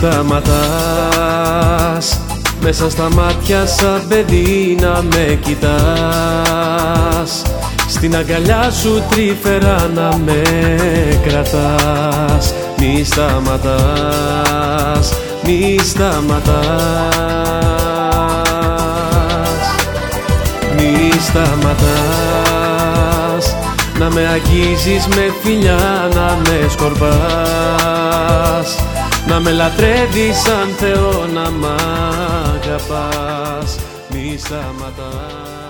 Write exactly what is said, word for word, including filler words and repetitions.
σταματάς μέσα στα μάτια σαν παιδί να με κοιτάς, στην αγκαλιά σου τρυφερά να με κρατάς. Μη σταματάς, μη σταματάς, μη σταματάς να με αγγίζεις με φιλιά, να με σκορπάς, να με λατρεύεις σαν Θεό, να μ' αγαπάς. Μη σταματάς.